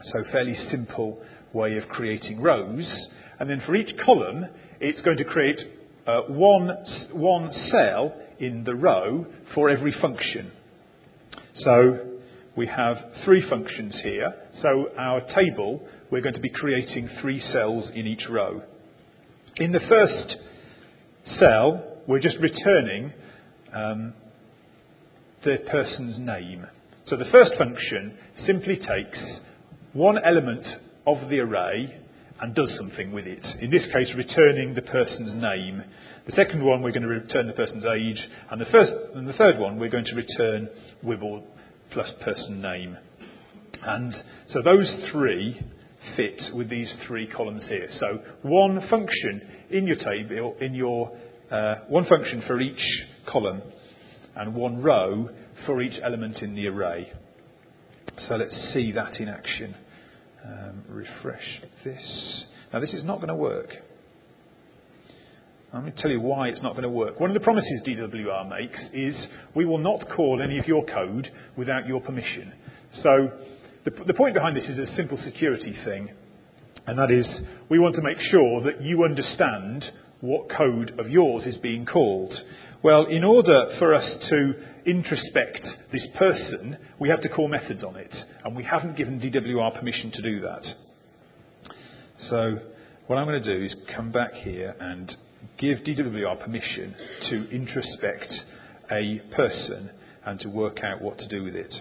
So fairly simple way of creating rows. And then for each column, it's going to create one cell in the row for every function. So we have 3 functions here. So our table, we're going to be creating 3 cells in each row. In the first cell, we're just returning the person's name. So the first function simply takes one element of the array and does something with it. In this case, returning the person's name. The second one, we're going to return the person's age. And the third one, we're going to return Wibble plus person name. And so those 3 fit with these 3 columns here. So one function in your table, one function for each column, and one row for each element in the array. So let's see that in action. Refresh this. Now this is not going to work. I'm going to tell you why it's not going to work. One of the promises DWR makes is we will not call any of your code without your permission. So the point behind this is a simple security thing, and that is we want to make sure that you understand what code of yours is being called. Well, in order for us to introspect this person, we have to call methods on it, and we haven't given DWR permission to do that. So what I'm going to do is come back here and give DWR permission to introspect a person and to work out what to do with it.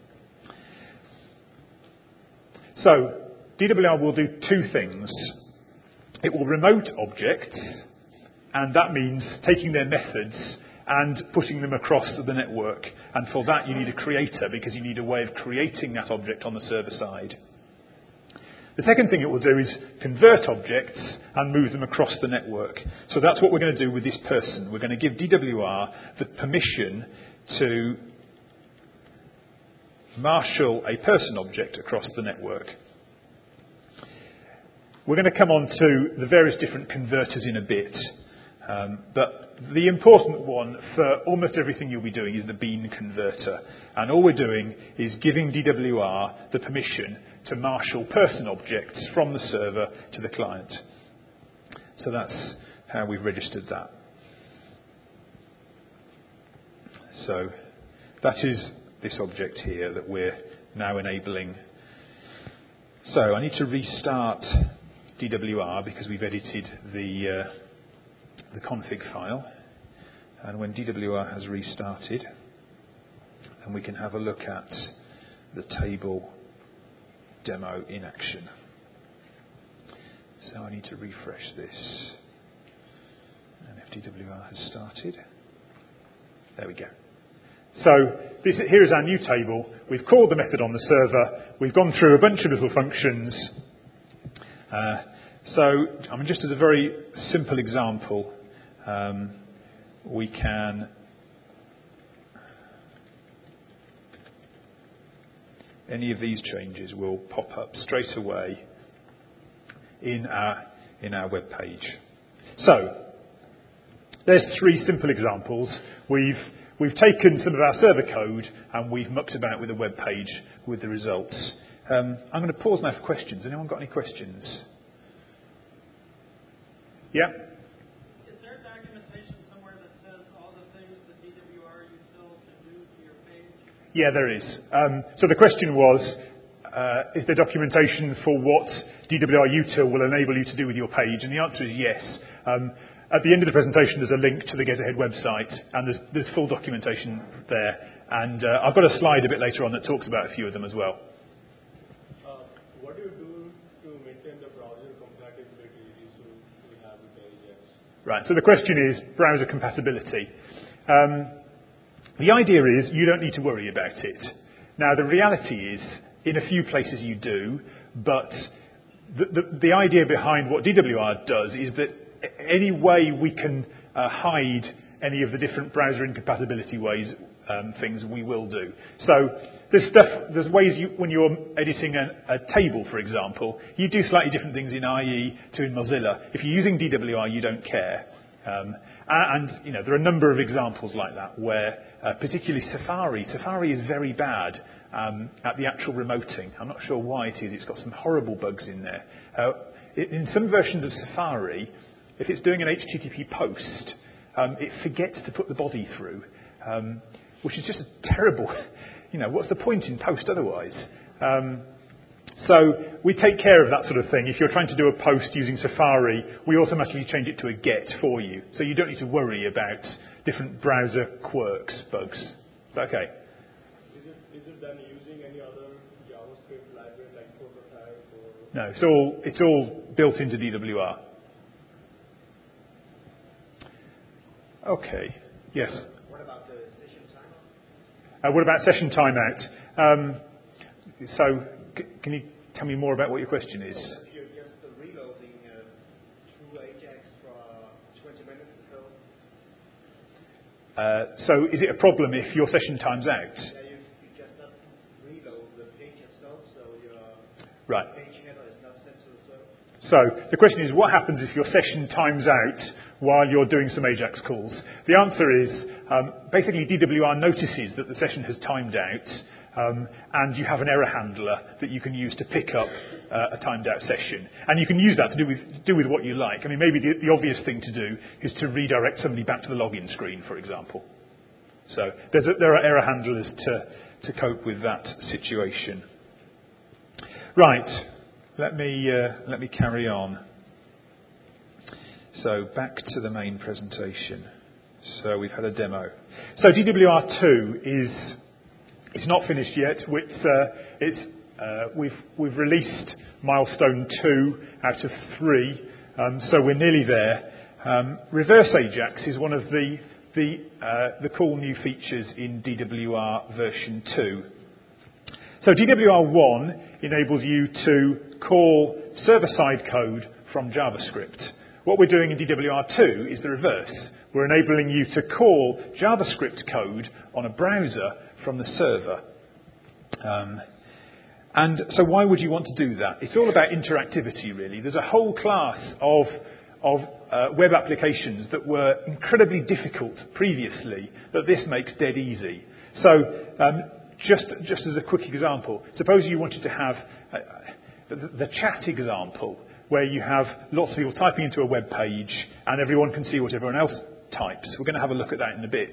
So DWR will do 2 things. It will remote objects, and that means taking their methods and putting them across the network. And for that, you need a creator, because you need a way of creating that object on the server side. The second thing it will do is convert objects and move them across the network. So that's what we're going to do with this person. We're going to give DWR the permission to marshal a person object across the network. We're going to come on to the various different converters in a bit. But the important one for almost everything you'll be doing is the bean converter. And all we're doing is giving DWR the permission to marshal person objects from the server to the client. So that's how we've registered that. So that is this object here that we're now enabling. So I need to restart DWR because we've edited the config file. And when DWR has restarted, then we can have a look at the table demo in action. So I need to refresh this. And if DWR has started, there we go. So here is our new table. We've called the method on the server. We've gone through a bunch of little functions. Just as a very simple example, we can any of these changes will pop up straight away in our web page. So there's 3 simple examples. We've taken some of our server code and we've mucked about with a web page with the results. I'm going to pause now for questions. Anyone got any questions? Yeah? Is there documentation somewhere that says all the things the DWR util can do to your page? Yeah, there is. So the question was, is there documentation for what DWR util will enable you to do with your page? And the answer is yes. At the end of the presentation, there's a link to the Get-Ahead website, and there's full documentation there. And I've got a slide a bit later on that talks about a few of them as well. What do you do to maintain the browser compatibility so we have the Ajax? Right, so the question is browser compatibility. The idea is you don't need to worry about it. Now, the reality is, in a few places you do, but the idea behind what DWR does is that any way we can hide any of the different browser incompatibility things we will do. So there's ways when you're editing a table, for example, you do slightly different things in IE to in Mozilla. If you're using DWR, you don't care. There are a number of examples like that where, particularly Safari is very bad at the actual remoting. I'm not sure why it is. It's got some horrible bugs in there. In some versions of Safari, if it's doing an HTTP post, it forgets to put the body through, which is just a terrible, what's the point in post otherwise? So we take care of that sort of thing. If you're trying to do a post using Safari, we automatically change it to a GET for you. So you don't need to worry about different browser quirks, bugs. Is that okay? Is it done using any other JavaScript library like Prototype or? No, it's all built into DWR. Okay. Yes. What about the session timeout? What about session timeout? So, can you tell me more about what your question is? If you're just reloading through Ajax for 20 minutes or so. So, is it a problem if your session times out? Yeah, you just not reload the page itself, so your Right. page header is not sent to the server. So the question is, what happens if your session times out while you're doing some Ajax calls? The answer is, basically DWR notices that the session has timed out, and you have an error handler that you can use to pick up a timed out session. And you can use that to do with what you like. I mean, maybe the obvious thing to do is to redirect somebody back to the login screen, for example. So there are error handlers to cope with that situation. Right. Let me carry on. So back to the main presentation. So we've had a demo. So DWR2 it's not finished yet. We've released milestone 2 out of 3, so we're nearly there. Reverse Ajax is one of the cool new features in DWR version 2. So DWR1 enables you to call server-side code from JavaScript. What we're doing in DWR2 is the reverse. We're enabling you to call JavaScript code on a browser from the server. And so why would you want to do that? It's all about interactivity, really. There's a whole class of web applications that were incredibly difficult previously that this makes dead easy. So just as a quick example, suppose you wanted to have the chat example, where you have lots of people typing into a web page and everyone can see what everyone else types. We're going to have a look at that in a bit.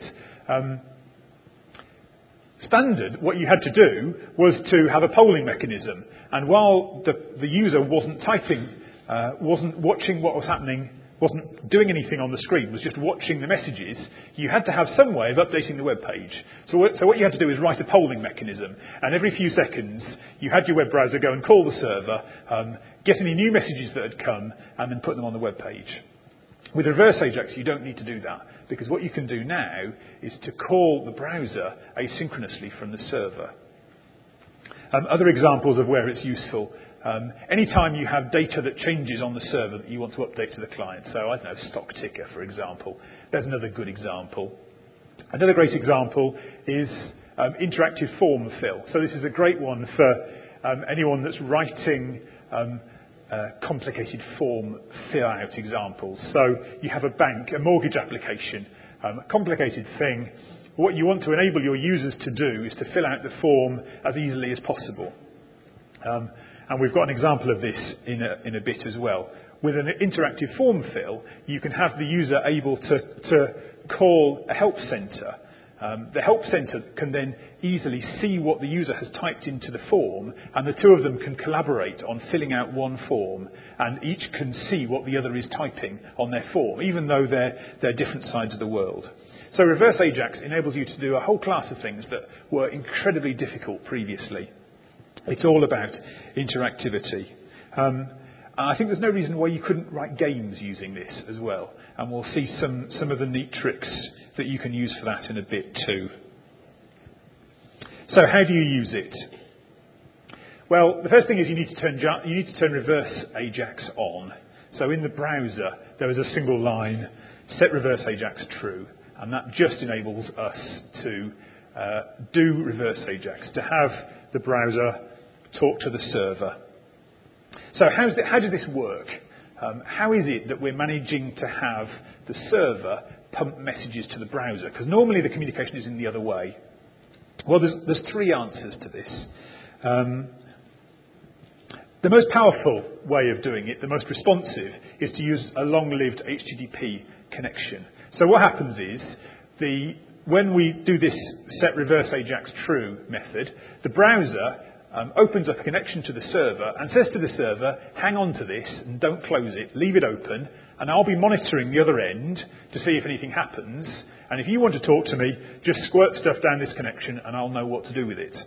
Standard, what you had to do was to have a polling mechanism. And while the user wasn't typing, wasn't watching what was happening, wasn't doing anything on the screen, was just watching the messages, you had to have some way of updating the web page. So what you had to do is write a polling mechanism. And every few seconds, you had your web browser go and call the server, get any new messages that had come, and then put them on the web page. With Reverse Ajax, you don't need to do that, because what you can do now is to call the browser asynchronously from the server. Other examples of where it's useful. Anytime you have data that changes on the server that you want to update to the client, so I don't know, stock ticker, for example. There's another good example. Another great example is interactive form fill. So this is a great one for anyone that's writing complicated form fill-out examples. So you have a bank, a mortgage application, a complicated thing. What you want to enable your users to do is to fill out the form as easily as possible. And we've got an example of this in a bit as well. With an interactive form fill, you can have the user able to call a help center. The help center can then easily see what the user has typed into the form, and the two of them can collaborate on filling out one form, and each can see what the other is typing on their form, even though they're different sides of the world. So Reverse Ajax enables you to do a whole class of things that were incredibly difficult previously. It's all about interactivity. I think there's no reason why you couldn't write games using this as well. And we'll see some of the neat tricks that you can use for that in a bit too. So how do you use it? Well, the first thing is you need to turn Reverse Ajax on. So in the browser, there is a single line, set Reverse Ajax true. And that just enables us to do Reverse Ajax, to have the browser talk to the server. So how does this work? How is it that we're managing to have the server pump messages to the browser? Because normally the communication is in the other way. Well, there's three answers to this. The most powerful way of doing it, the most responsive, is to use a long-lived HTTP connection. So what happens is, when we do this set reverse AJAX true method, the browser opens up a connection to the server and says to the server, hang on to this and don't close it, leave it open, and I'll be monitoring the other end to see if anything happens. And if you want to talk to me, just squirt stuff down this connection and I'll know what to do with it.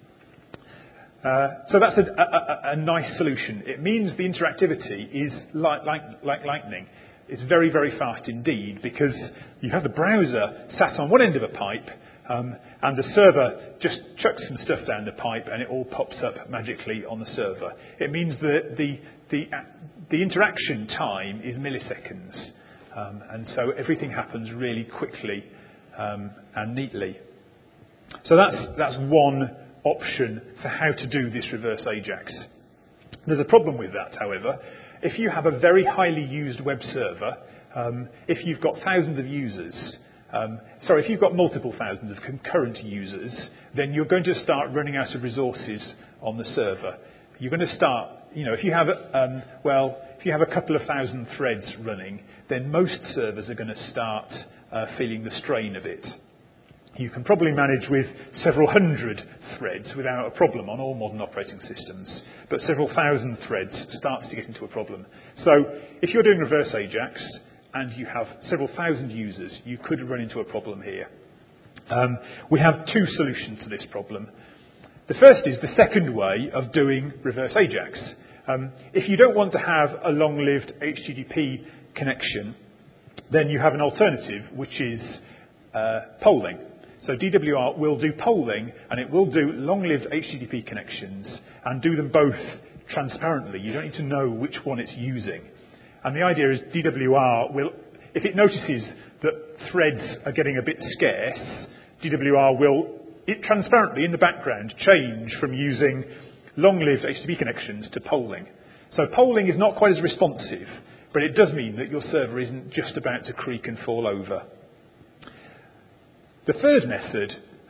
So that's a nice solution. It means the interactivity is like lightning. It's very, very fast indeed, because you have the browser sat on one end of a pipe, and the server just chucks some stuff down the pipe and it all pops up magically on the server. It means that the interaction time is milliseconds, and so everything happens really quickly and neatly. So that's one option for how to do this reverse AJAX. There's a problem with that, however. If you have a very highly used web server, if you've got thousands of users, if you've got multiple thousands of concurrent users, then you're going to start running out of resources on the server. You're going to start, if you have a couple of thousand threads running, then most servers are going to start feeling the strain of it. You can probably manage with several hundred threads without a problem on all modern operating systems, but several thousand threads starts to get into a problem. So if you're doing reverse AJAX and you have several thousand users, you could run into a problem here. We have two solutions to this problem. The first is the second way of doing reverse AJAX. If you don't want to have a long-lived HTTP connection, then you have an alternative, which is polling. So DWR will do polling, and it will do long-lived HTTP connections, and do them both transparently. You don't need to know which one it's using. And the idea is DWR will, if it notices that threads are getting a bit scarce, DWR will, transparently in the background, change from using long-lived HTTP connections to polling. So polling is not quite as responsive, but it does mean that your server isn't just about to creak and fall over. The third method,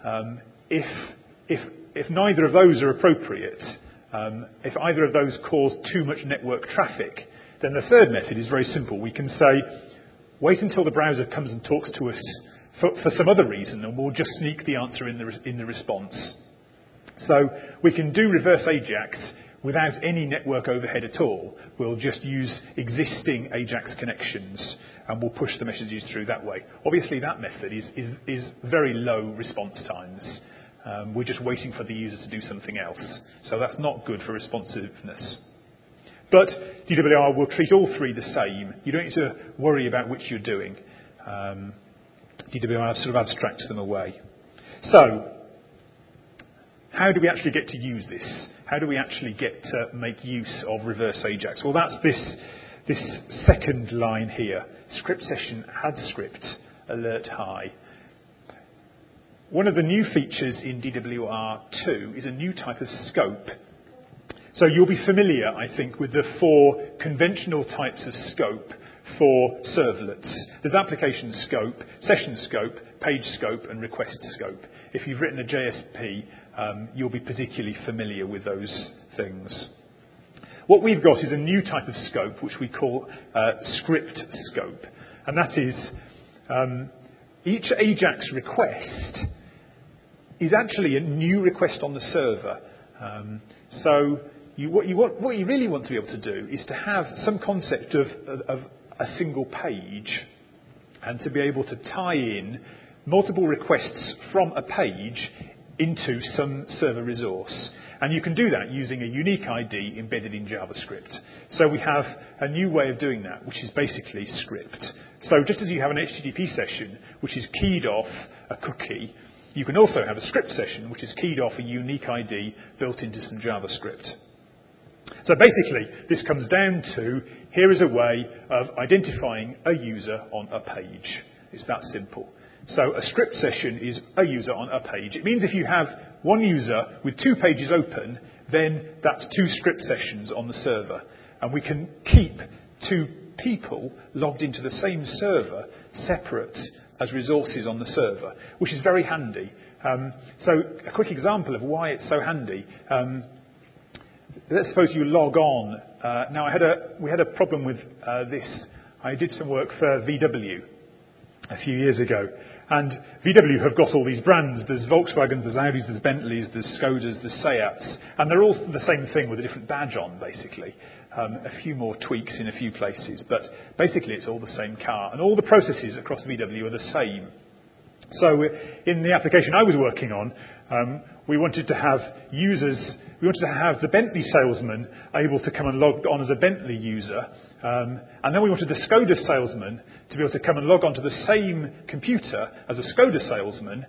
if neither of those are appropriate, if either of those cause too much network traffic, then the third method is very simple. We can say, wait until the browser comes and talks to us for some other reason, and we'll just sneak the answer in the response. So we can do reverse AJAX without any network overhead at all. We'll just use existing AJAX connections, and we'll push the messages through that way. Obviously, that method is very low response times. We're just waiting for the user to do something else. So that's not good for responsiveness. But DWR will treat all three the same. You don't need to worry about which you're doing. DWR sort of abstracts them away. So, how do we actually get to use this? How do we actually get to make use of reverse AJAX? Well, that's this second line here. Script session add script alert high. One of the new features in DWR2 is a new type of scope. So you'll be familiar, I think, with the four conventional types of scope for servlets. There's application scope, session scope, page scope, and request scope. If you've written a JSP, you'll be particularly familiar with those things. What we've got is a new type of scope, which we call script scope. And that is, each AJAX request is actually a new request on the server. What you really want to be able to do is to have some concept of a single page, and to be able to tie in multiple requests from a page into some server resource. And you can do that using a unique ID embedded in JavaScript. So we have a new way of doing that, which is basically script. So just as you have an HTTP session, which is keyed off a cookie, you can also have a script session, which is keyed off a unique ID built into some JavaScript. So basically, this comes down to, here is a way of identifying a user on a page. It's that simple. So a script session is a user on a page. It means if you have one user with 2 pages open, then that's 2 script sessions on the server. And we can keep 2 people logged into the same server, separate as resources on the server, which is very handy. So a quick example of why it's so handy. Let's suppose you log on. Now, we had a problem with this. I did some work for VW a few years ago. And VW have got all these brands. There's Volkswagens, there's Audis, there's Bentleys, there's Skodas, there's Seats. And they're all the same thing with a different badge on, basically. A few more tweaks in a few places. But basically, it's all the same car. And all the processes across VW are the same. So in the application I was working on, we wanted to have the Bentley salesman able to come and log on as a Bentley user. And then we wanted the Skoda salesman to be able to come and log on to the same computer as a Skoda salesman.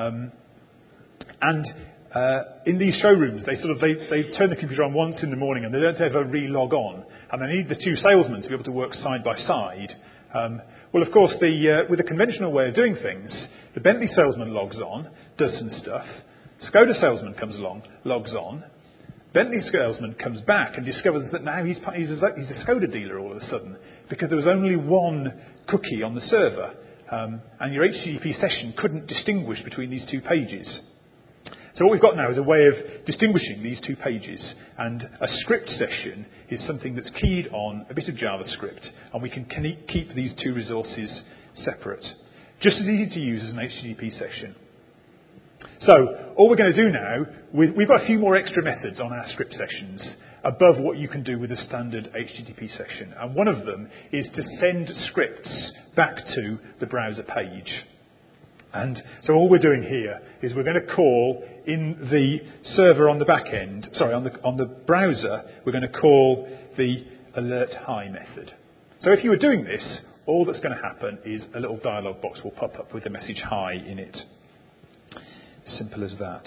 In these showrooms, they turn the computer on once in the morning and they don't ever re-log on. And they need the two salesmen to be able to work side by side. Well, of course, with the conventional way of doing things, the Bentley salesman logs on, does some stuff. Skoda salesman comes along, logs on. Bentley salesman comes back and discovers that now he's a Skoda dealer all of a sudden, because there was only one cookie on the server, and your HTTP session couldn't distinguish between these two pages. So what we've got now is a way of distinguishing these two pages, and a script session is something that's keyed on a bit of JavaScript, and we can keep these two resources separate. Just as easy to use as an HTTP session. So all we're going to do now, we've got a few more extra methods on our script sessions above what you can do with a standard HTTP session. And one of them is to send scripts back to the browser page. And so all we're doing here is we're going to call in the server on the back end, on the browser, we're going to call the alert hi method. So if you were doing this, all that's going to happen is a little dialog box will pop up with the message hi in it. Simple as that.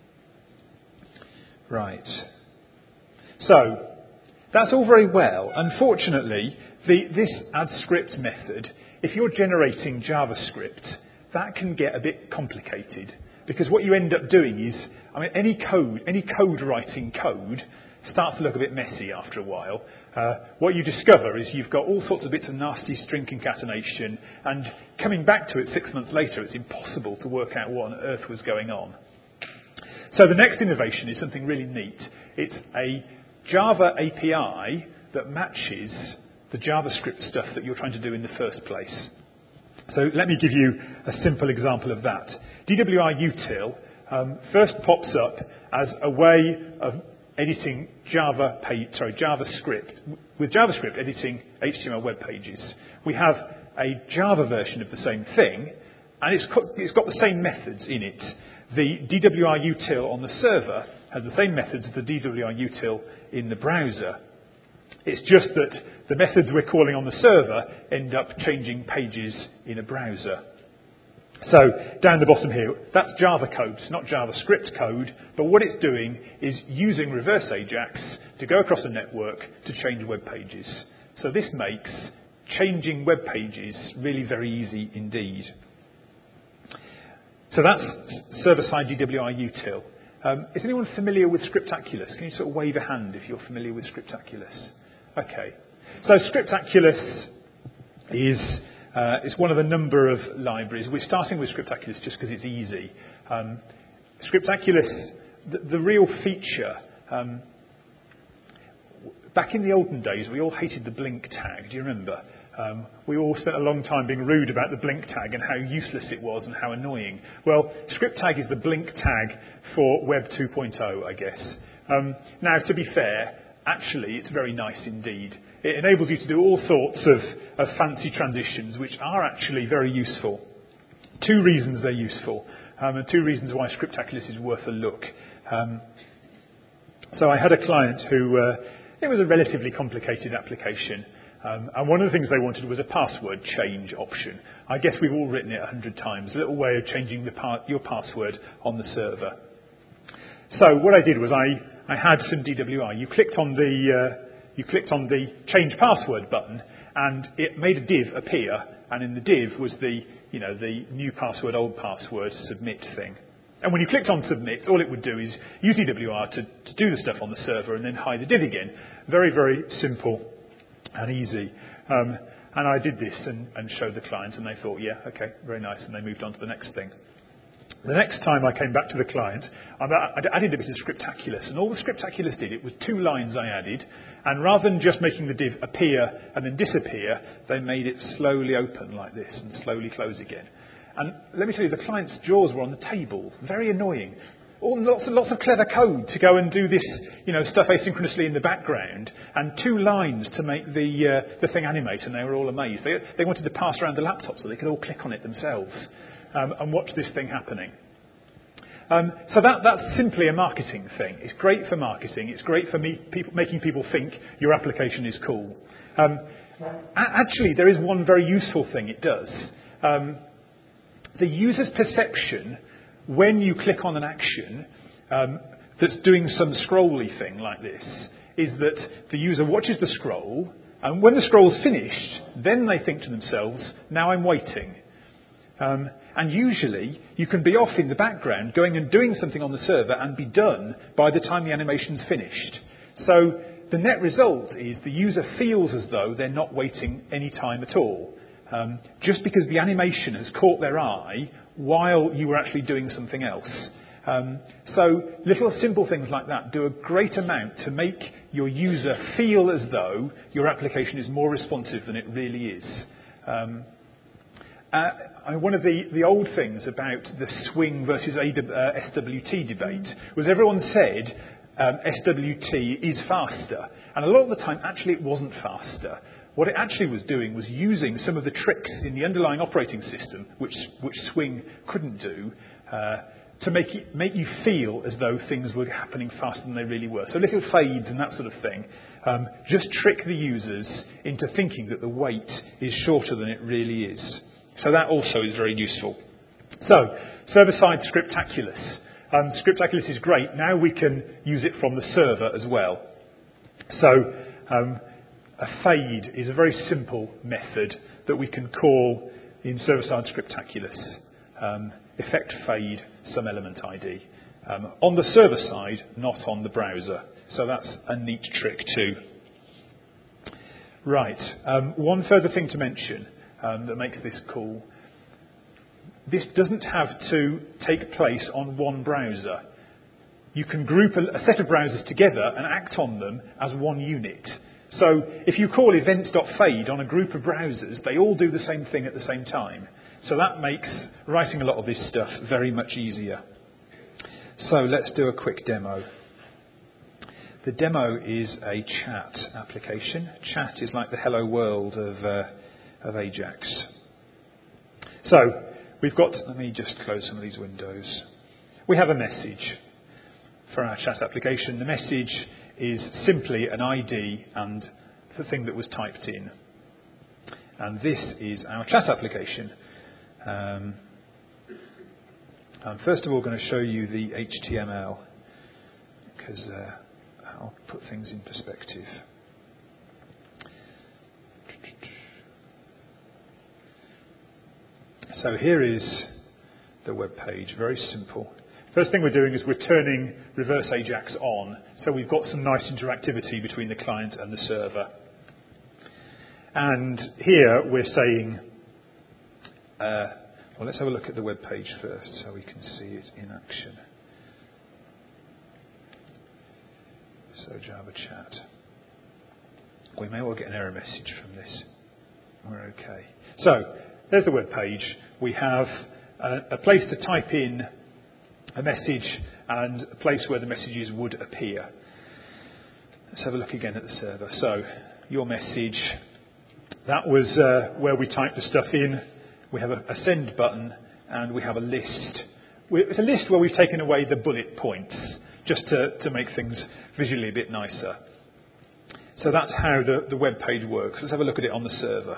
Right. So that's all very well. Unfortunately, this add script method, if you're generating JavaScript, that can get a bit complicated, because what you end up doing is, any code writing code starts to look a bit messy after a while. What you discover is you've got all sorts of bits of nasty string concatenation, and coming back to it 6 months later, it's impossible to work out what on earth was going on. So the next innovation is something really neat. It's a Java API that matches the JavaScript stuff that you're trying to do in the first place. So let me give you a simple example of that. DWR-util first pops up as a way of editing JavaScript. With JavaScript editing HTML web pages. We have a Java version of the same thing, and it's got the same methods in it. The DWR-util on the server has the same methods as the DWR-util in the browser. It's just that the methods we're calling on the server end up changing pages in a browser. So down the bottom here, that's Java code. It's not JavaScript code, but what it's doing is using reverse AJAX to go across a network to change web pages. So this makes changing web pages really very easy indeed. So that's server-side DWR-util. Is anyone familiar with Scriptaculous? Can you sort of wave a hand if you're familiar with Scriptaculous? Okay. So Scriptaculous is it's one of a number of libraries. We're starting with Scriptaculous just because it's easy. Scriptaculous, the real feature, back in the olden days, we all hated the blink tag. Do you remember? We all spent a long time being rude about the blink tag and how useless it was and how annoying. Well, script tag is the blink tag for Web 2.0, I guess. Now, to be fair, actually, it's very nice indeed. It enables you to do all sorts of fancy transitions, which are actually very useful. 2 reasons they're useful, and 2 reasons why Scriptaculous is worth a look. So I had a client who, it was a relatively complicated application, and one of the things they wanted was a password change option. I guess we've all written it 100 times, a little way of changing your password on the server. So what I did was I had some DWR. You clicked on the change password button, and it made a div appear, and in the div was the new password, old password, submit thing. And when you clicked on submit, all it would do is use DWR to do the stuff on the server and then hide the div again. Very, very simple and easy. And I did this and showed the client, and they thought, yeah, okay, very nice, and they moved on to the next thing. The next time I came back to the client, I added a bit of Scriptaculous, and all the Scriptaculous did, it was 2 lines I added, and rather than just making the div appear and then disappear, they made it slowly open like this and slowly close again. And let me tell you, the client's jaws were on the table, very annoying. Lots of clever code to go and do this, stuff asynchronously in the background, and 2 lines to make the thing animate, and they were all amazed. They wanted to pass around the laptop so they could all click on it themselves and watch this thing happening. So that's simply a marketing thing. It's great for marketing. It's great for making people think your application is cool. Actually, there is one very useful thing it does. The user's perception when you click on an action that's doing some scrolly thing like this is that the user watches the scroll, and when the scroll's finished, then they think to themselves, now I'm waiting. And usually you can be off in the background going and doing something on the server and be done by the time the animation's finished. So the net result is the user feels as though they're not waiting any time at all. Just because the animation has caught their eye while you were actually doing something else. So little simple things like that do a great amount to make your user feel as though your application is more responsive than it really is. One of the old things about the Swing versus SWT debate was everyone said SWT is faster. And a lot of the time, actually, it wasn't faster. What it actually was doing was using some of the tricks in the underlying operating system, which Swing couldn't do, to make you feel as though things were happening faster than they really were. So little fades and that sort of thing just trick the users into thinking that the wait is shorter than it really is. So that also is very useful. So, server-side Scriptaculous. Scriptaculous is great. Now we can use it from the server as well. So, a fade is a very simple method that we can call in server-side Scriptaculous. Effect fade some element ID. On the server side, not on the browser. So that's a neat trick too. Right. One further thing to mention that makes this cool. This doesn't have to take place on one browser. You can group a set of browsers together and act on them as one unit. So if you call events.fade on a group of browsers, they all do the same thing at the same time. So that makes writing a lot of this stuff very much easier. So let's do a quick demo. The demo is a chat application. Chat is like the hello world of Ajax. So we've got, let me just close some of these windows. We have a message for our chat application. The message is simply an ID and the thing that was typed in. And this is our chat application. I'm first of all going to show you the HTML because I'll put things in perspective. So here is the web page, very simple. First thing we're doing is we're turning reverse Ajax on, so we've got some nice interactivity between the client and the server. And here we're saying, well, let's have a look at the web page first so we can see it in action. So Java chat. We may well get an error message from this. We're okay. So there's the web page. We have a place to type in a message and a place where the messages would appear. Let's have a look again at the server. So your message, that was where we typed the stuff in. We have a send button and we have a list. It's a list where we've taken away the bullet points just to make things visually a bit nicer. So that's how the web page works. Let's have a look at it on the server.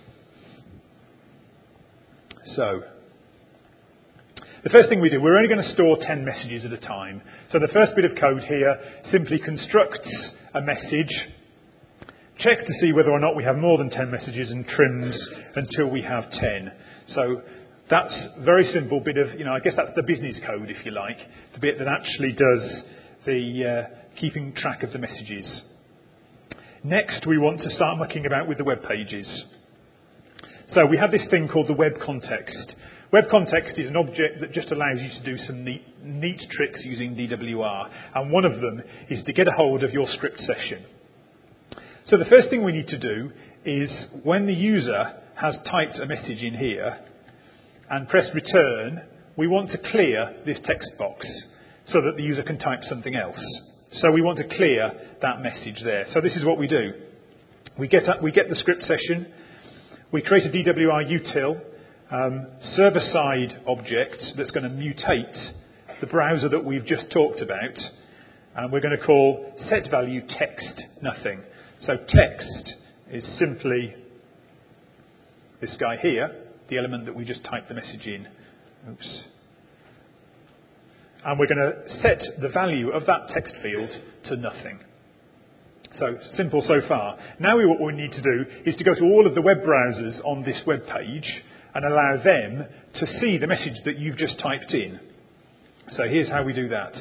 So the first thing we do, we're only going to store 10 messages at a time. So the first bit of code here simply constructs a message, checks to see whether or not we have more than 10 messages, and trims until we have 10. So that's a very simple bit of, I guess that's the business code, if you like, the bit that actually does the keeping track of the messages. Next, we want to start mucking about with the web pages. So we have this thing called the web context. Web context is an object that just allows you to do some neat tricks using DWR. And one of them is to get a hold of your script session. So the first thing we need to do is when the user has typed a message in here and pressed return, we want to clear this text box so that the user can type something else. So we want to clear that message there. So this is what we do. We get the script session. We create a DWR util, server-side object that's going to mutate the browser that we've just talked about. And we're going to call setValue text nothing. So text is simply this guy here, the element that we just typed the message in. Oops. And we're going to set the value of that text field to nothing. So simple so far. Now what we need to do is to go to all of the web browsers on this web page and allow them to see the message that you've just typed in. So here's how we do that.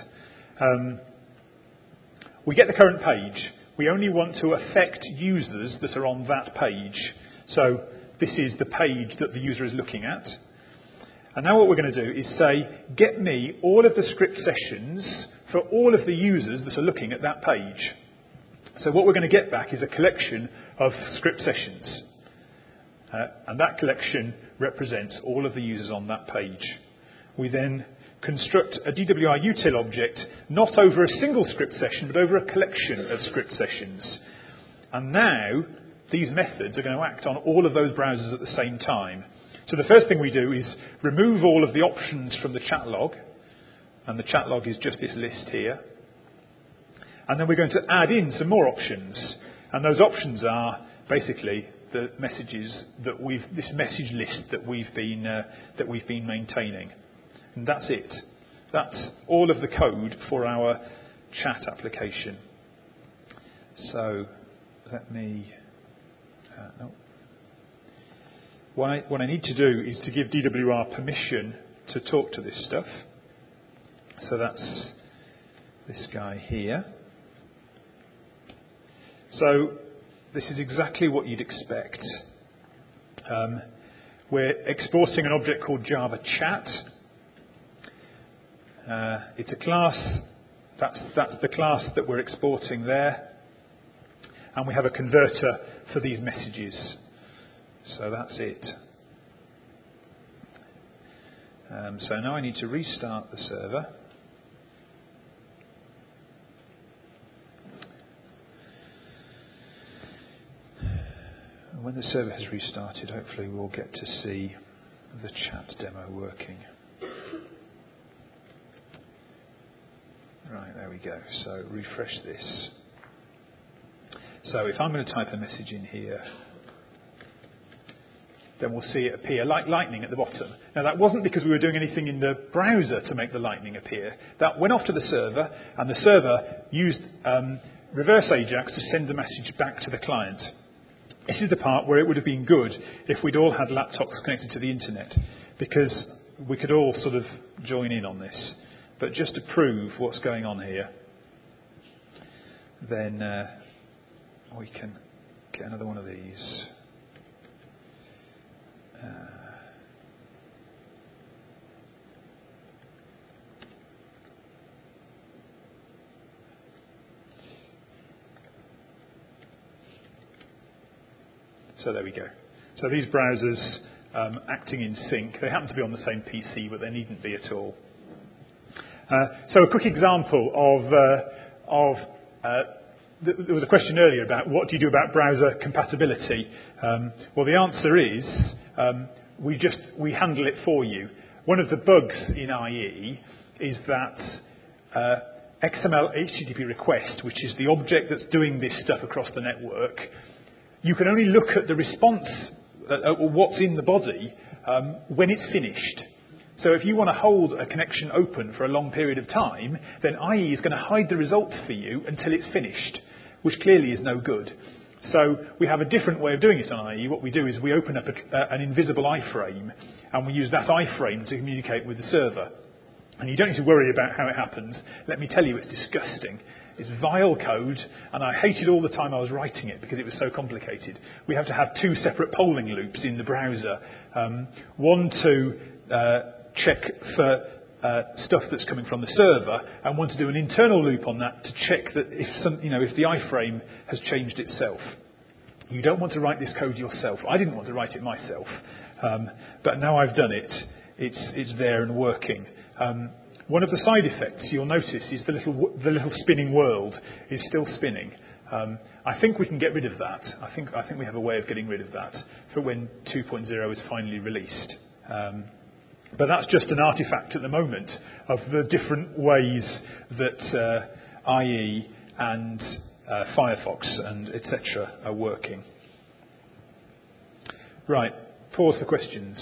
We get the current page. We only want to affect users that are on that page. So this is the page that the user is looking at. And now what we're going to do is say, get me all of the script sessions for all of the users that are looking at that page. So what we're going to get back is a collection of script sessions. And that collection represents all of the users on that page. We then construct a DWR util object, not over a single script session, but over a collection of script sessions. And now these methods are going to act on all of those browsers at the same time. So the first thing we do is remove all of the options from the chat log. And the chat log is just this list here. And then we're going to add in some more options. And those options are basically the messages that this message list that we've been maintaining. And that's it. That's all of the code for our chat application. So let me... no. What I need to do is to give DWR permission to talk to this stuff. So that's this guy here. So this is exactly what you'd expect. We're exporting an object called Java Chat. It's a class. That's the class that we're exporting there. And we have a converter for these messages. So that's it. So now I need to restart the server. And when the server has restarted, hopefully we'll get to see the chat demo working. Right, there we go. So refresh this. So if I'm going to type a message in here, then we'll see it appear like lightning at the bottom. Now that wasn't because we were doing anything in the browser to make the lightning appear. That went off to the server, and the server used reverse AJAX to send the message back to the client. This is the part where it would have been good if we'd all had laptops connected to the internet, because we could all sort of join in on this. But just to prove what's going on here, then we can get another one of these. So there we go. So these browsers acting in sync, they happen to be on the same PC, but they needn't be at all. So a quick example there was a question earlier about what do you do about browser compatibility. Well, the answer is we handle it for you. One of the bugs in IE is that XML HTTP request, which is the object that's doing this stuff across the network, you can only look at the response, or what's in the body, when it's finished. So if you want to hold a connection open for a long period of time, then IE is going to hide the results for you until it's finished, which clearly is no good. So we have a different way of doing it on IE. What we do is we open up an invisible iframe, and we use that iframe to communicate with the server. And you don't need to worry about how it happens. Let me tell you, it's disgusting. It's vile code, and I hated all the time I was writing it because it was so complicated. We have to have 2 separate polling loops in the browser. One to check for stuff that's coming from the server, and one to do an internal loop on that to check that if the iframe has changed itself. You don't want to write this code yourself. I didn't want to write it myself, but now I've done it. It's there and working. One of the side effects you'll notice is the little spinning world is still spinning. I think we can get rid of that. I think we have a way of getting rid of that for when 2.0 is finally released. But that's just an artifact at the moment of the different ways that IE and Firefox and etc. are working. Right, pause for questions.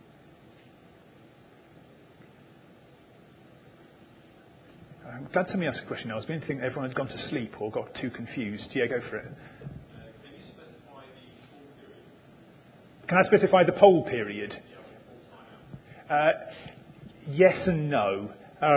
I'm glad somebody asked a question. I was beginning to think everyone had gone to sleep or got too confused. Yeah, go for it. Can you specify the poll period? Can I specify the poll period? Yes and no.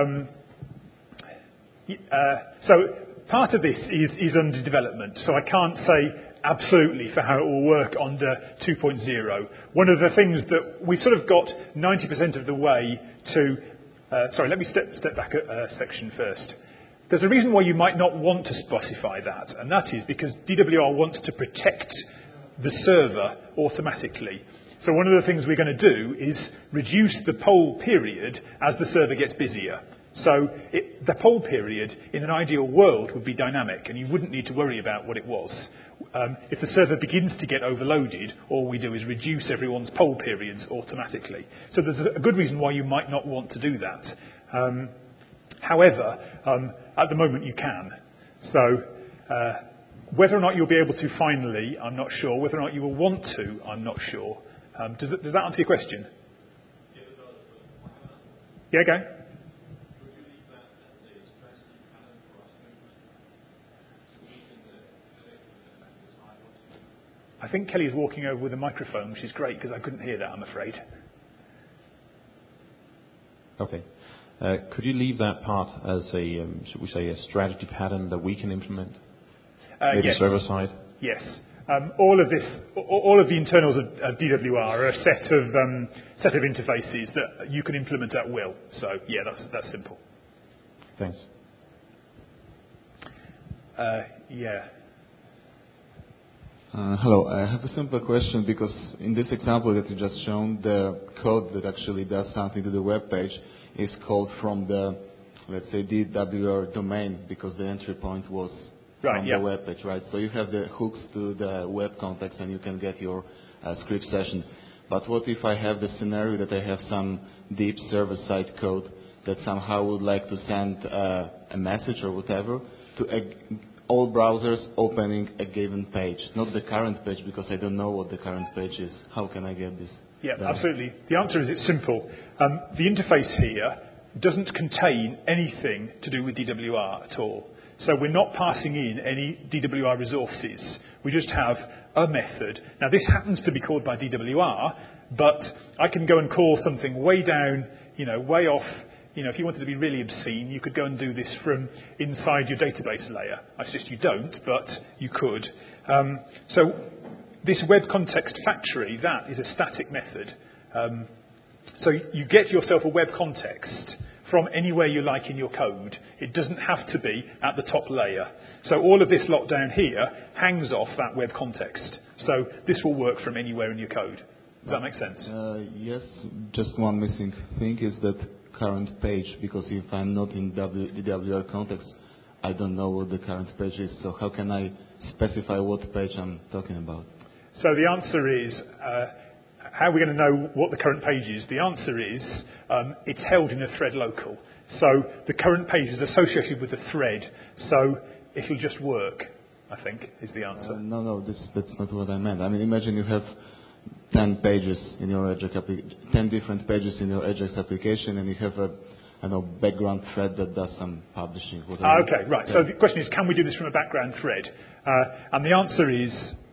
So part of this is under development, so I can't say absolutely for how it will work under 2.0. One of the things that we've sort of got 90% of the way to... sorry, let me step back a section first. There's a reason why you might not want to specify that, and that is because DWR wants to protect the server automatically. So one of the things we're going to do is reduce the poll period as the server gets busier. So the poll period in an ideal world would be dynamic, and you wouldn't need to worry about what it was. If the server begins to get overloaded, all we do is reduce everyone's poll periods automatically. So there's a good reason why you might not want to do that. However, at the moment you can. So whether or not you'll be able to finally, I'm not sure. Whether or not you will want to, I'm not sure. Does that answer your question? Yes, it does. Yeah, go. Could you leave that as a strategy pattern for us to implement? So we can decide what to do? I think Kelly is walking over with a microphone, which is great because I couldn't hear that, I'm afraid. Okay. Could you leave that part as a, should we say, a strategy pattern that we can implement? Maybe Yes. server side? Yes. All of the internals of DWR are a set of interfaces that you can implement at will. So yeah, that's simple. Thanks. Yeah. Hello. I have a simple question because in this example that you just shown, the code that actually does something to the web page is called from the, let's say, DWR domain because the entry point was from the web page, right? So you have the hooks to the web context and you can get your script session. But what if I have the scenario that I have some deep server-side code that somehow would like to send a message or whatever to all browsers opening a given page, not the current page because I don't know what the current page is. How can I get this? Yeah, done? absolutely. The answer is it's simple. The interface here doesn't contain anything to do with DWR at all. So we're not passing in any DWR resources. We just have a method. Now this happens to be called by DWR, but I can go and call something way down, way off. If you wanted to be really obscene, you could go and do this from inside your database layer. I suggest you don't, but you could. So this web context factory, that is a static method. So you get yourself a web context from anywhere you like in your code. It doesn't have to be at the top layer. So all of this lot down here hangs off that web context. So this will work from anywhere in your code. Does that make sense? Yes. Just one missing thing is that current page, because if I'm not in DWR context, I don't know what the current page is. So how can I specify what page I'm talking about? So the answer is, how are we going to know what the current page is? The answer is, it's held in a thread local. So the current page is associated with the thread. So it'll just work, I think, is the answer. No, that's not what I meant. I mean, imagine you have 10 pages in your Ajax 10 different pages in your Ajax application, and you have a background thread that does some publishing. Okay, right. Yeah. So the question is, can we do this from a background thread? And the answer is,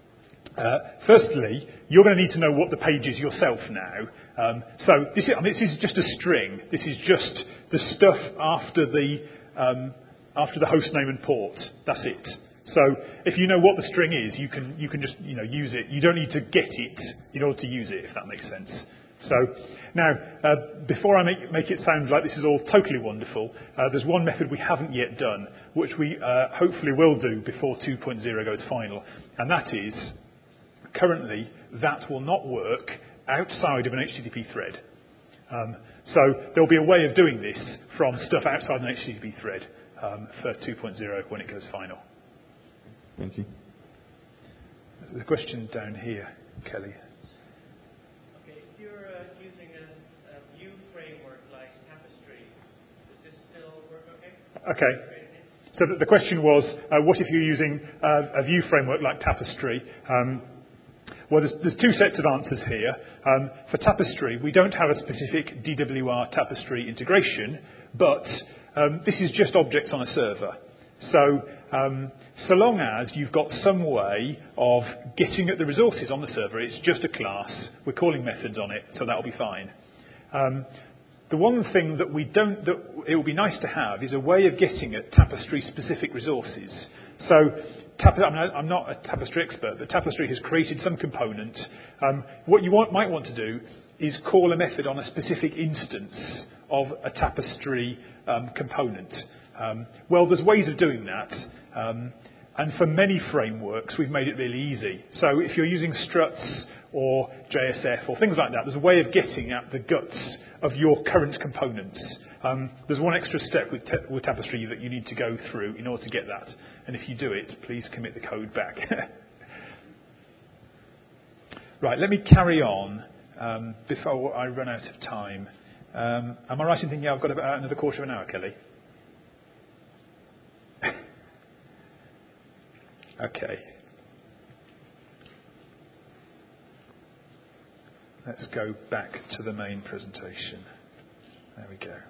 firstly, you're going to need to know what the page is yourself now. So this is just a string. This is just the stuff after the after the host name and port. That's it. So if you know what the string is, you can just use it. You don't need to get it in order to use it, if that makes sense. So now, before I make it sound like this is all totally wonderful, there's one method we haven't yet done, which we hopefully will do before 2.0 goes final, and that is, currently, that will not work outside of an HTTP thread. So there'll be a way of doing this from stuff outside an HTTP thread for 2.0 when it goes final. Thank you. There's a question down here, Kelly. Okay, if you're using a view framework like Tapestry, does this still work okay? Okay. So the question was, what if you're using a view framework like Tapestry? Well, there's two sets of answers here. For Tapestry, we don't have a specific DWR Tapestry integration, but this is just objects on a server. So long as you've got some way of getting at the resources on the server, it's just a class. We're calling methods on it, so that'll be fine. The one thing that it would be nice to have is a way of getting at Tapestry-specific resources. So, I'm not a Tapestry expert, but Tapestry has created some component. What you might want to do is call a method on a specific instance of a Tapestry component. Well, there's ways of doing that. And for many frameworks, we've made it really easy. So if you're using struts or JSF or things like that, there's a way of getting at the guts of your current components. There's one extra step with Tapestry that you need to go through in order to get that. And if you do it, please commit the code back. Right, let me carry on before I run out of time. Am I right in thinking I've got about another quarter of an hour, Kelly? Okay. Let's go back to the main presentation. There we go.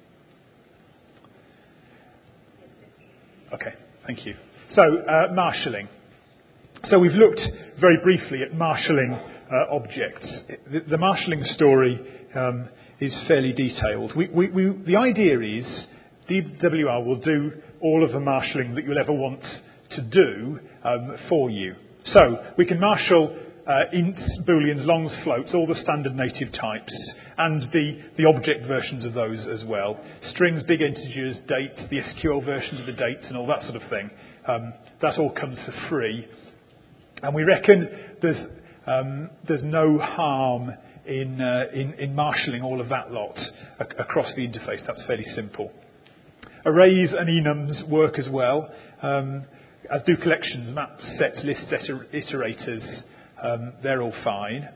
Okay, thank you. So, marshalling. So we've looked very briefly at marshalling objects. The marshalling story is fairly detailed. The idea is DWR will do all of the marshalling that you'll ever want to do for you. So we can marshal ints, booleans, longs, floats, all the standard native types, and the object versions of those as well. Strings, big integers, dates, the SQL versions of the dates, and all that sort of thing. That all comes for free. And we reckon there's no harm in marshalling all of that lot across the interface. That's fairly simple. Arrays and enums work as well, as do collections, maps, sets, lists, iterators. They're all fine.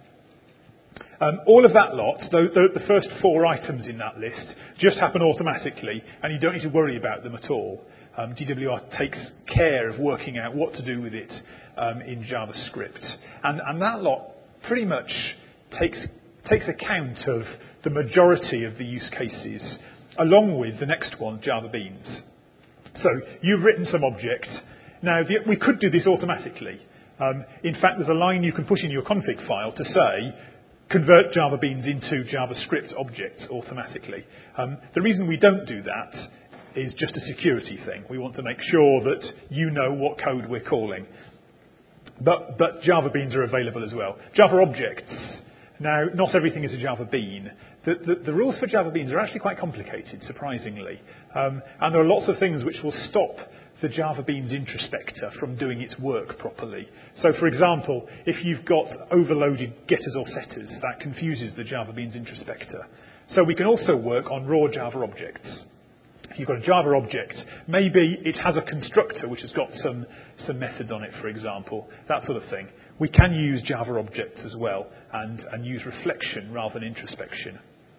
All of that lot, the first 4 items in that list, just happen automatically, and you don't need to worry about them at all. DWR takes care of working out what to do with it in JavaScript. And that lot pretty much takes account of the majority of the use cases, along with the next one, Java Beans. So you've written some object. Now, we could do this automatically. In fact, there's a line you can put in your config file to say, convert Java Beans into JavaScript objects automatically. The reason we don't do that is just a security thing. We want to make sure that you know what code we're calling. But Java Beans are available as well. Java objects. Now, not everything is a Java Bean. The rules for Java Beans are actually quite complicated, surprisingly. And there are lots of things which will stop the Java Beans introspector from doing its work properly. So, for example, if you've got overloaded getters or setters, that confuses the Java Beans introspector. So we can also work on raw Java objects. If you've got a Java object, maybe it has a constructor which has got some methods on it, for example, that sort of thing. We can use Java objects as well and use reflection rather than introspection.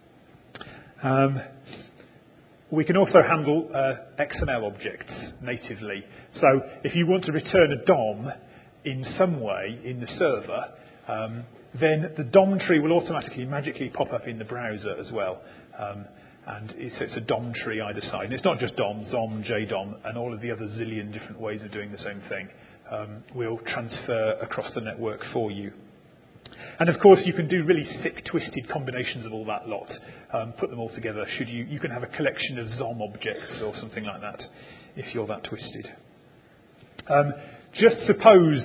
We can also handle XML objects natively. So if you want to return a DOM in some way in the server, then the DOM tree will automatically, magically pop up in the browser as well. And it's a DOM tree either side. And it's not just DOM, XOM, JDOM, and all of the other zillion different ways of doing the same thing. We'll transfer across the network for you. And of course, you can do really sick, twisted combinations of all that lot. Put them all together. You can have a collection of XOM objects or something like that if you're that twisted. Just suppose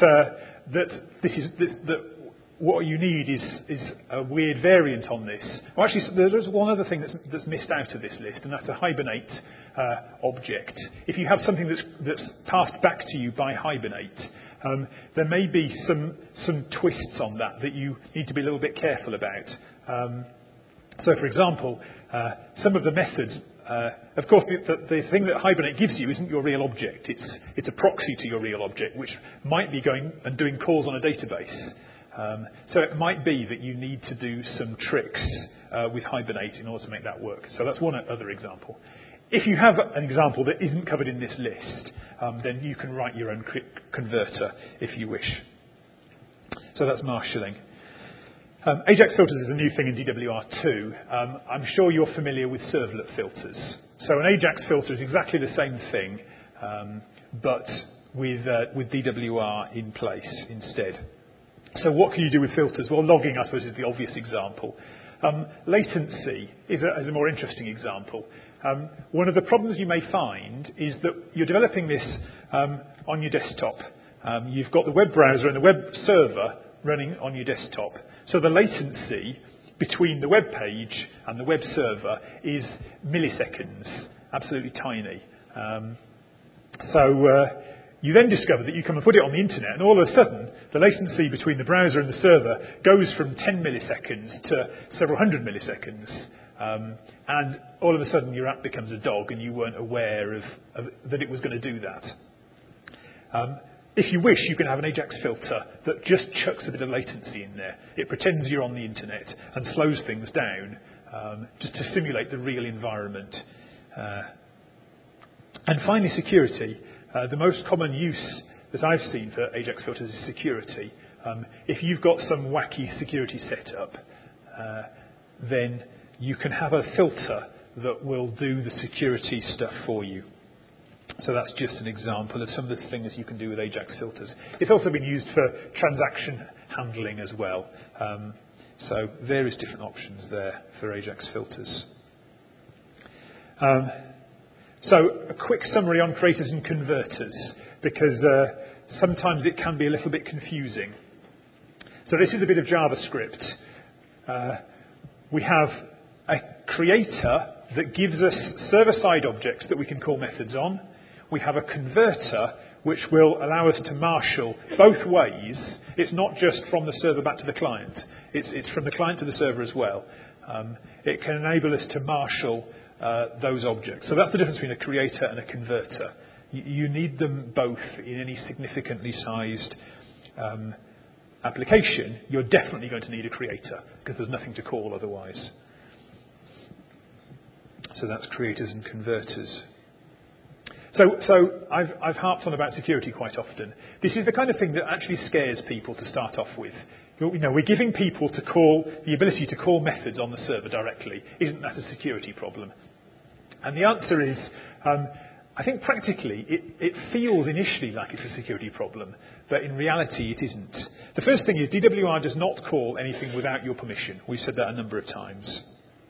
that what you need is a weird variant on this. Well, actually, there's one other thing that's missed out of this list, and that's a Hibernate object. If you have something that's passed back to you by Hibernate, there may be some twists on that you need to be a little bit careful about. So, for example, some of the methods, of course, the thing that Hibernate gives you isn't your real object. It's a proxy to your real object, which might be going and doing calls on a database. So it might be that you need to do some tricks with Hibernate in order to make that work. So that's one other example. If you have an example that isn't covered in this list, then you can write your own converter if you wish. So that's marshalling. Ajax filters is a new thing in DWR2. I'm sure you're familiar with servlet filters. So an Ajax filter is exactly the same thing, but with DWR in place instead. So what can you do with filters? Well, logging, I suppose, is the obvious example. Latency is a more interesting example. One of the problems you may find is that you're developing this on your desktop. You've got the web browser and the web server running on your desktop. So the latency between the web page and the web server is milliseconds, absolutely tiny. You then discover that you come and put it on the internet, and all of a sudden, the latency between the browser and the server goes from 10 milliseconds to several hundred milliseconds. And all of a sudden, your app becomes a dog, and you weren't aware of that it was going to do that. If you wish, you can have an Ajax filter that just chucks a bit of latency in there. It pretends you're on the internet and slows things down just to simulate the real environment. And finally, security. The most common use that I've seen for Ajax filters is security. If you've got some wacky security setup, then you can have a filter that will do the security stuff for you. So that's just an example of some of the things you can do with Ajax filters. It's also been used for transaction handling as well. So various different options there for Ajax filters. So a quick summary on creators and converters, because sometimes it can be a little bit confusing. So this is a bit of JavaScript. We have a creator that gives us server-side objects that we can call methods on. We have a converter which will allow us to marshal both ways. It's not just from the server back to the client. It's from the client to the server as well. It can enable us to marshal those objects. So that's the difference between a creator and a converter. You need them both in any significantly sized application. You're definitely going to need a creator because there's nothing to call otherwise. So that's creators and converters. So I've harped on about security quite often. This is the kind of thing that actually scares people to start off with. We're giving people the ability to call methods on the server directly. Isn't that a security problem? And the answer is, I think practically it feels initially like it's a security problem, but in reality it isn't. The first thing is DWR does not call anything without your permission. We've said that a number of times.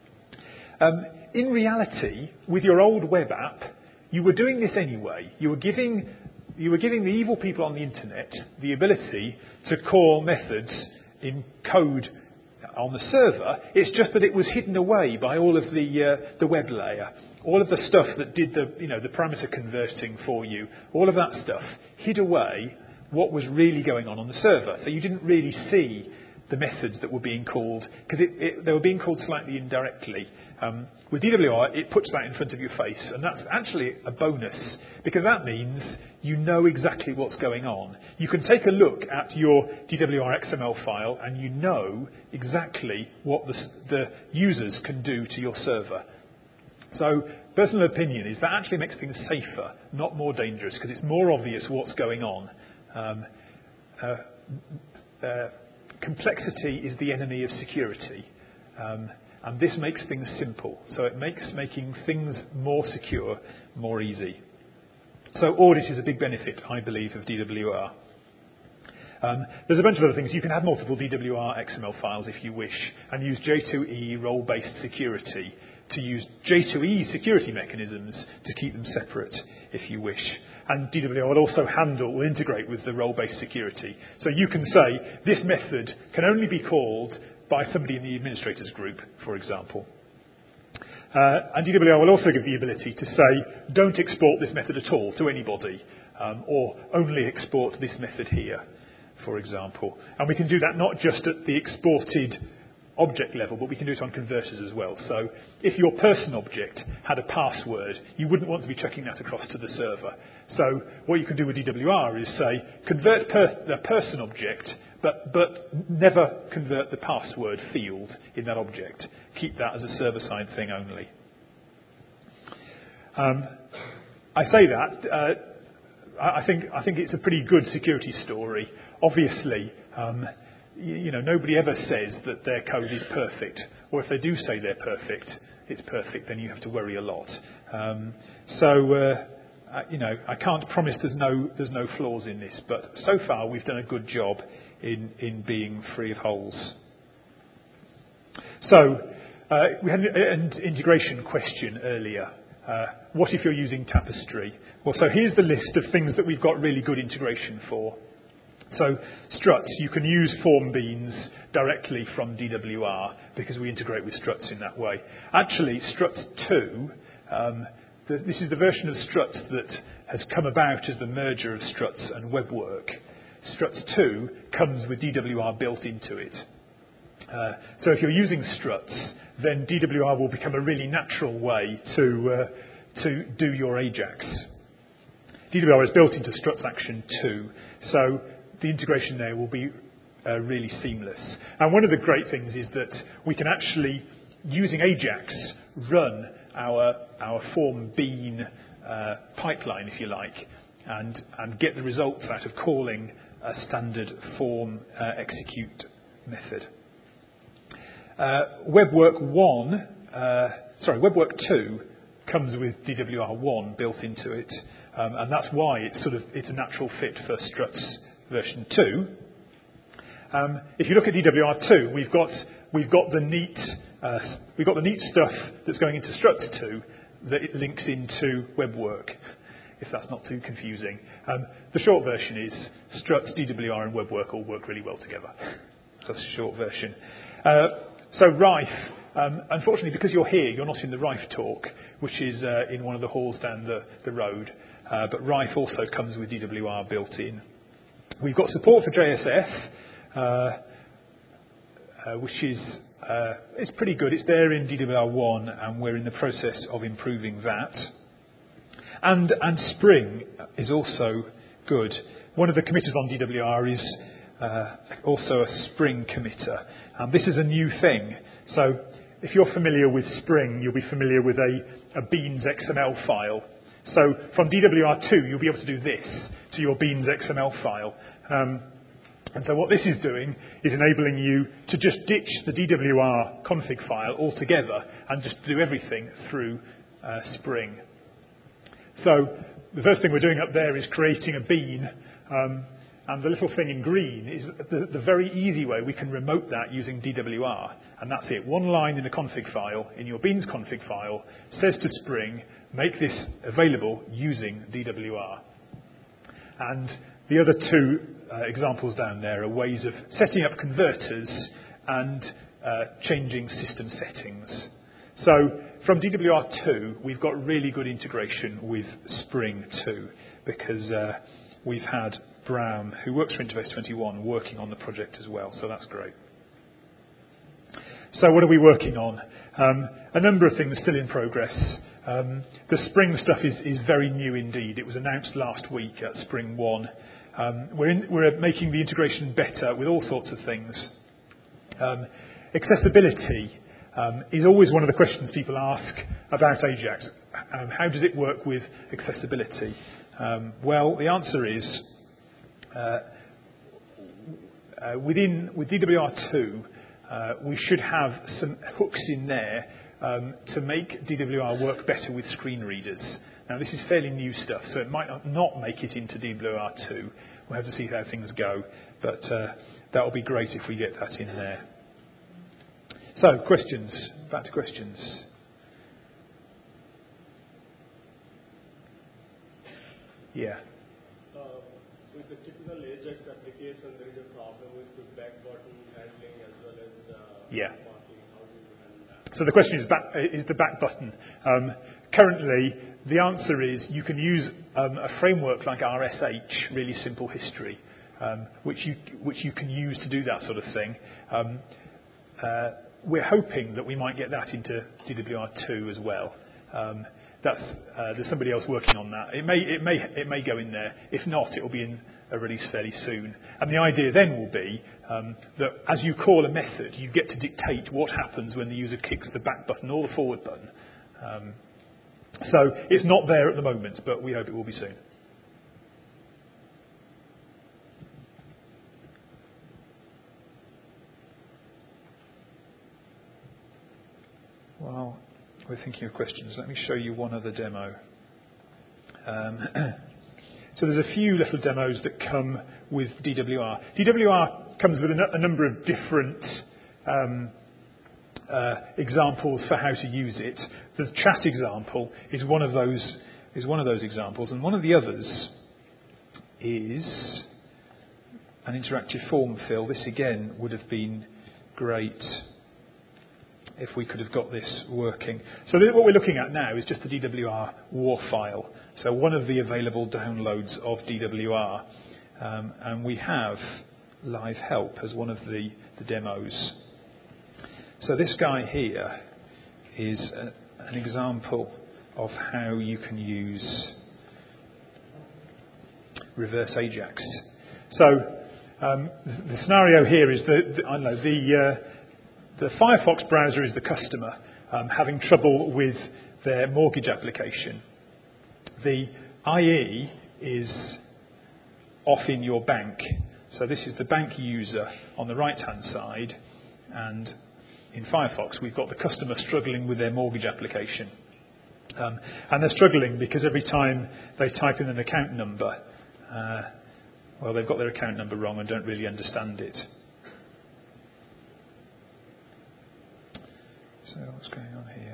In reality, with your old web app, you were doing this anyway. You were giving the evil people on the internet the ability to call methods in code on the server. It's just that it was hidden away by all of the web layer, all of the stuff that did the parameter converting for you, all of that stuff hid away what was really going on the server. So you didn't really see the methods that were being called, because they were being called slightly indirectly. With DWR, it puts that in front of your face, and that's actually a bonus, because that means you know exactly what's going on. You can take a look at your DWR XML file, and you know exactly what the users can do to your server. So, personal opinion is that actually makes things safer, not more dangerous, because it's more obvious what's going on. Complexity is the enemy of security, and this makes things simple. So it makes making things more secure more easy. So audit is a big benefit, I believe, of DWR. There's a bunch of other things. You can have multiple DWR XML files if you wish, and use J2EE role-based security to use J2E security mechanisms to keep them separate if you wish. And DWR will also will integrate with the role-based security. So you can say this method can only be called by somebody in the administrators group, for example. And DWR will also give the ability to say, don't export this method at all to anybody, or only export this method here, for example. And we can do that not just at the exported object level, but we can do it on converters as well. So if your person object had a password, you wouldn't want to be chucking that across to the server. So what you can do with DWR is say, convert the person object, but never convert the password field in that object. Keep that as a server-side thing only. I say that, I think it's a pretty good security story. Obviously, nobody ever says that their code is perfect, or if they do say they're perfect, it's perfect, then you have to worry a lot. I can't promise there's no flaws in this, but so far we've done a good job in being free of holes. So we had an integration question earlier. What if you're using Tapestry? Well, so here's the list of things that we've got really good integration for. So struts, you can use form beans directly from DWR because we integrate with struts in that way. Actually, struts 2, this is the version of struts that has come about as the merger of struts and WebWork. Struts 2 comes with DWR built into it. So if you're using struts, then DWR will become a really natural way to do your AJAX. DWR is built into struts action 2, so the integration there will be really seamless. And one of the great things is that we can actually, using AJAX, run our form bean pipeline, if you like, and get the results out of calling a standard form execute method. WebWork 2 comes with DWR1 built into it, and that's why it's a natural fit for struts version 2. If you look at DWR2, we've got the neat stuff that's going into struts 2 that it links into WebWork, if that's not too confusing. The short version is struts, DWR, and WebWork all work really well together. That's the short version. So Rife, unfortunately, because you're here, you're not in the Rife talk, which is in one of the halls down the road. But Rife also comes with DWR built in. We've got support for JSF, which is it's pretty good. It's there in DWR1, and we're in the process of improving that. And Spring is also good. One of the committers on DWR is also a Spring committer. This is a new thing. So if you're familiar with Spring, you'll be familiar with a Beans XML file. So from DWR2, you'll be able to do this to your Beans XML file. And so what this is doing is enabling you to just ditch the DWR config file altogether and just do everything through Spring. So the first thing we're doing up there is creating a bean. And the little thing in green is the very easy way we can remote that using DWR. And that's it. One line in the config file, in your Beans config file, says to Spring, make this available using DWR. And the other two examples down there are ways of setting up converters and changing system settings. So from DWR2, we've got really good integration with Spring 2 because we've had Brown, who works for Interface 21, working on the project as well, so that's great. So what are we working on? A number of things still in progress. The Spring stuff is very new indeed. It was announced last week at Spring 1. We're making the integration better with all sorts of things. Accessibility is always one of the questions people ask about AJAX. How does it work with accessibility? Well, the answer is with DWR2, we should have some hooks in there to make DWR work better with screen readers. Now, this is fairly new stuff, so it might not make it into DWR2. We'll have to see how things go, but that will be great if we get that in there. So, questions. Back to questions. Yeah. With the typical Ajax application, there is a problem with the back button handling as well as Yeah. marking. How do you handle that? So the question is the back button. Currently, the answer is you can use a framework like RSH, really simple history, which you can use to do that sort of thing. We're hoping that we might get that into DWR2 as well. There's somebody else working on that. It may go in there. If not, it will be in a release fairly soon. And the idea then will be that as you call a method, you get to dictate what happens when the user kicks the back button or the forward button. So it's not there at the moment, but we hope it will be soon. Well, we're thinking of questions. Let me show you one other demo. So there's a few little demos that come with DWR. DWR comes with a number of different examples for how to use it. The chat example is one of those examples, and one of the others is an interactive form fill. This again would have been great if we could have got this working. So what we're looking at now is just the DWR WAR file. So one of the available downloads of DWR. And we have live help as one of the demos. So this guy here is an example of how you can use reverse Ajax. So the scenario here is the Firefox browser is the customer having trouble with their mortgage application. The IE is off in your bank. So this is the bank user on the right-hand side, and in Firefox we've got the customer struggling with their mortgage application. And they're struggling because every time they type in an account number, they've got their account number wrong and don't really understand it. So what's going on here?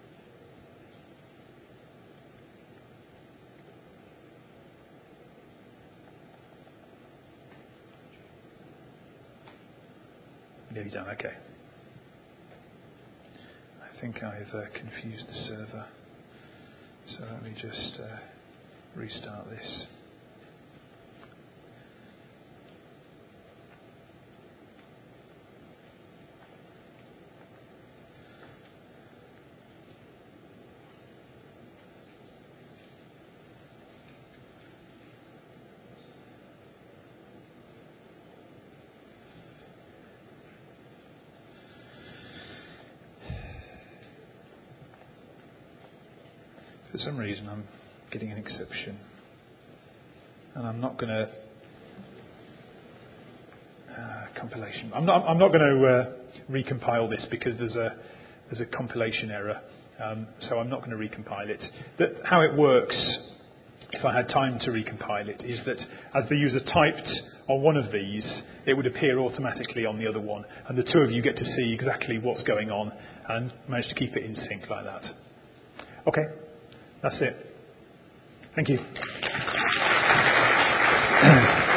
Nearly done, okay. I think I've confused the server. So let me just restart this. For some reason I'm getting an exception, and I'm not going to compilation. I'm not going to recompile this because there's a compilation error, so I'm not going to recompile it. How it works, if I had time to recompile it, is that as the user typed on one of these, it would appear automatically on the other one, and the two of you get to see exactly what's going on and manage to keep it in sync like that. Okay. That's it. Thank you.